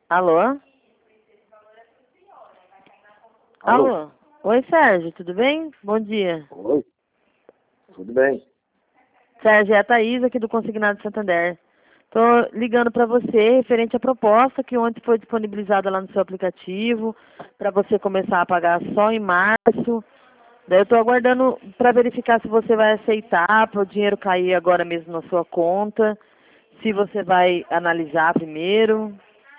Alô? Alô? Alô? Oi, Sérgio, tudo bem? Bom dia. Oi, tudo bem? Sérgio, é a Thaís aqui do Consignado Santander. Tô ligando para você referente à proposta que ontem foi disponibilizada lá no seu aplicativo, para você começar a pagar só em março. Daí eu tô aguardando para verificar se você vai aceitar, para o dinheiro cair agora mesmo na sua conta, se você vai analisar primeiro.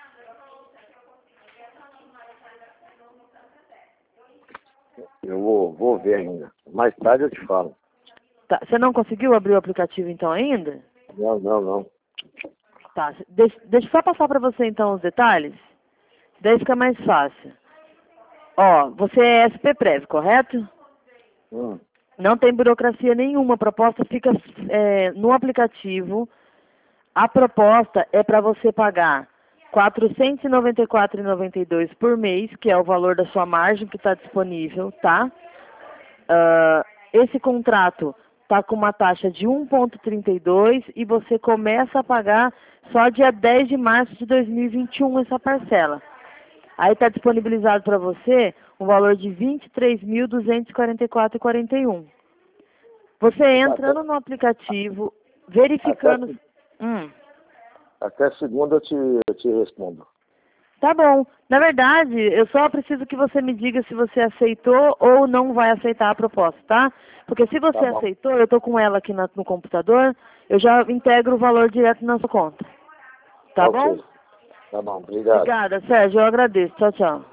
Eu vou ver ainda. Mais tarde eu te falo. Tá, você não conseguiu abrir o aplicativo então ainda? Não. Tá, deixa eu só passar para você então os detalhes, daí fica mais fácil. Ó, você é SP-Prev, correto? Hum. Não tem burocracia nenhuma, a proposta fica no aplicativo. A proposta é para você pagar R$ 494,92 por mês, que é o valor da sua margem que está disponível, tá? Esse contrato está com uma taxa de 1,32 e você começa a pagar só dia 10 de março de 2021 essa parcela. Aí está disponibilizado para você um valor de R$ 23.244,41. Você entrando no aplicativo, verificando... Até segunda eu te respondo. Tá bom. Na verdade, eu só preciso que você me diga se você aceitou ou não vai aceitar a proposta, tá? Porque se você Tá bom. aceitou, eu tô com ela aqui no computador, eu já integro o valor direto na sua conta. Tá bom? Ok. Tá bom, obrigado. Obrigada, Sérgio. Eu agradeço. Tchau, tchau.